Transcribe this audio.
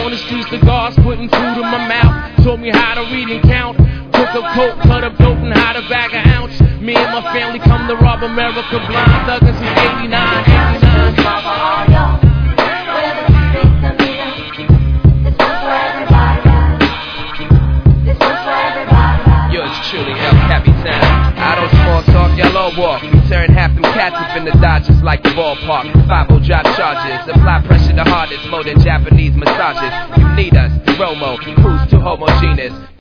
on the streets, the guards putting food in my mouth. Taught me how to read and count. Took a coke, cut up dope, and how to bag an ounce. Me and my family come to rob America blind. Thuggin' since 89, 89. Truly El Capitan. I don't small talk, y'all all walk. We turn half them cats up in the Dodgers like the ballpark. 5-0 drop charges, apply pressure the hardest, more than Japanese massages. You need us, Romo, cruise too homogeneous.